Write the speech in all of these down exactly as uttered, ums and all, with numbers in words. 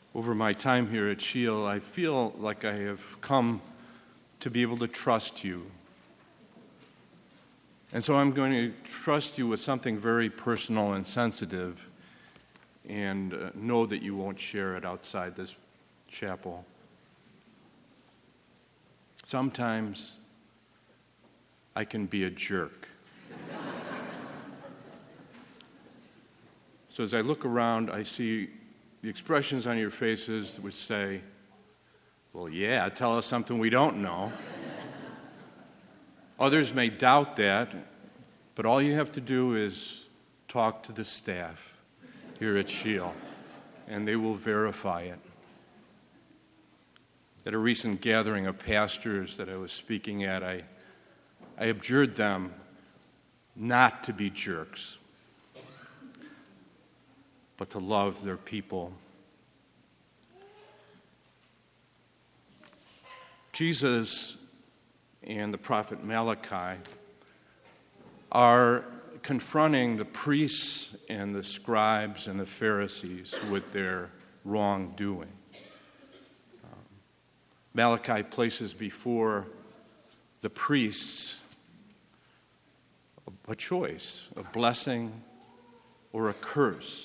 Over my time here at Shield, I feel like I have come to be able to trust you. And so I'm going to trust you with something very personal and sensitive, and uh, know that you won't share it outside this chapel. Sometimes I can be a jerk. So as I look around, I see the expressions on your faces which say, well, yeah, tell us something we don't know. Others may doubt that, but all you have to do is talk to the staff here at Shield, and they will verify it. At a recent gathering of pastors that I was speaking at, I, I adjured them not to be jerks, but to love their people. Jesus and the prophet Malachi are confronting the priests and the scribes and the Pharisees with their wrongdoing. Um, Malachi places before the priests a choice, a blessing or a curse.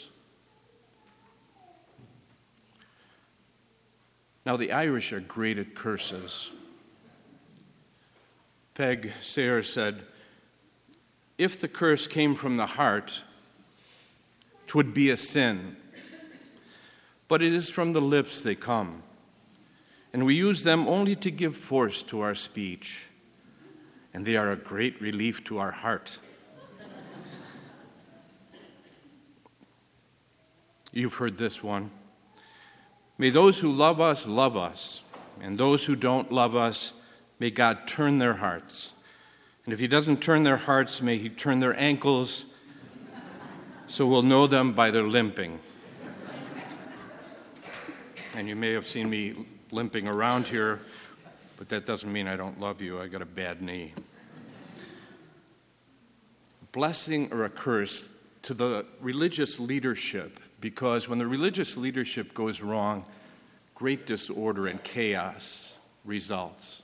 Now, the Irish are great at curses. Peg Sayre said, if the curse came from the heart, 'twould be a sin. But it is from the lips they come, and we use them only to give force to our speech, and they are a great relief to our heart. You've heard this one. May those who love us love us, and those who don't love us, may God turn their hearts. And if he doesn't turn their hearts, may he turn their ankles, so we'll know them by their limping. And you may have seen me limping around here, but that doesn't mean I don't love you. I got a bad knee. Blessing or a curse to the religious leadership, because when the religious leadership goes wrong, great disorder and chaos results.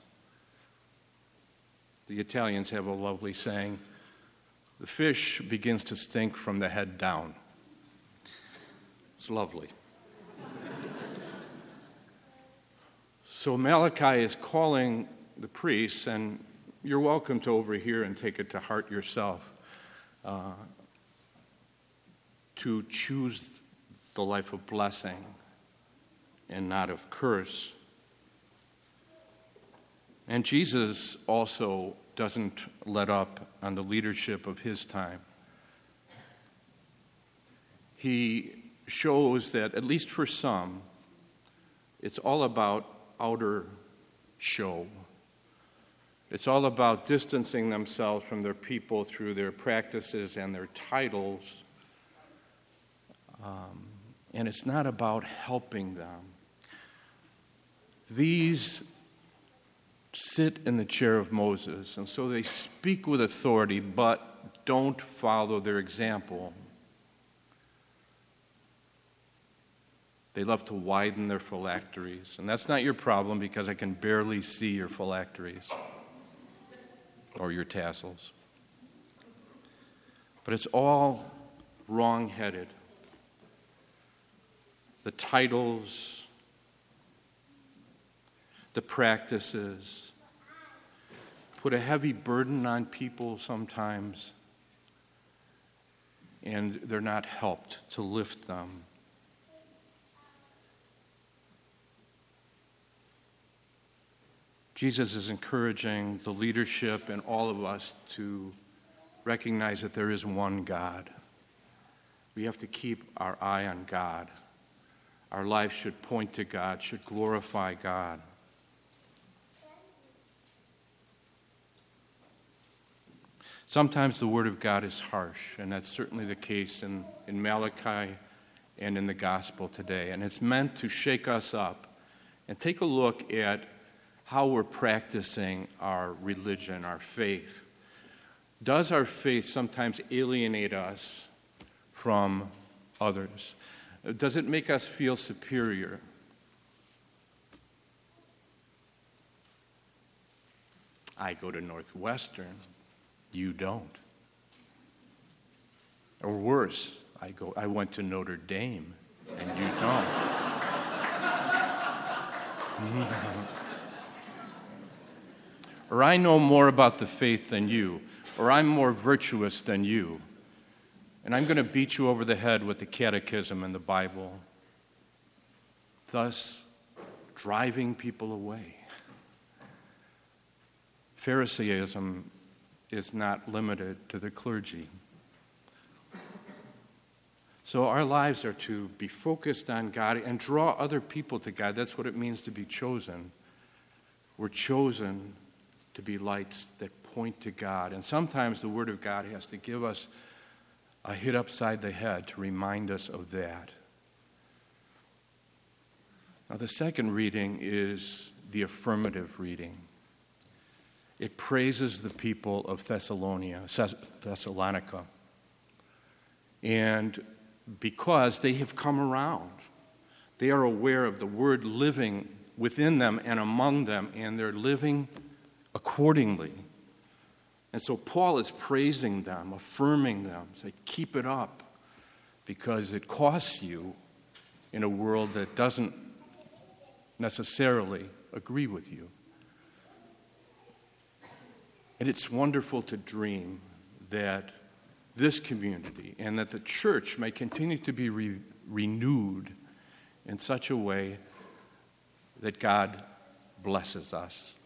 The Italians have a lovely saying, the fish begins to stink from the head down. It's lovely. So Malachi is calling the priests, and you're welcome to overhear and take it to heart yourself, uh, to choose the life of blessing and not of curse. And Jesus also doesn't let up on the leadership of his time. He shows that, at least for some, it's all about outer show. It's all about distancing themselves from their people through their practices and their titles. Um, and it's not about helping them. These sit in the chair of Moses, and so they speak with authority, but don't follow their example. They love to widen their phylacteries, and that's not your problem because I can barely see your phylacteries or your tassels. But it's all wrong-headed. The titles, the practices put a heavy burden on people sometimes, and they're not helped to lift them. Jesus is encouraging the leadership and all of us to recognize that there is one God. We have to keep our eye on God. Our life should point to God, should glorify God. Sometimes the Word of God is harsh, and that's certainly the case in, in Malachi and in the gospel today. And it's meant to shake us up and take a look at how we're practicing our religion, our faith. Does our faith sometimes alienate us from others? Does it make us feel superior? I go to Northwestern, you don't. Or worse, I go. I went to Notre Dame, and you don't. Or I know more about the faith than you, or I'm more virtuous than you, and I'm going to beat you over the head with the catechism and the Bible, thus driving people away. Pharisaism is not limited to the clergy. So our lives are to be focused on God and draw other people to God. That's what it means to be chosen. We're chosen to be lights that point to God. And sometimes the Word of God has to give us a hit upside the head to remind us of that. Now, the second reading is the affirmative reading. It praises the people of Thessalonica, Thessalonica. And because they have come around, they are aware of the Word living within them and among them, and they're living accordingly. And so Paul is praising them, affirming them, say, keep it up, because it costs you in a world that doesn't necessarily agree with you. And it's wonderful to dream that this community and that the church may continue to be re- renewed in such a way that God blesses us.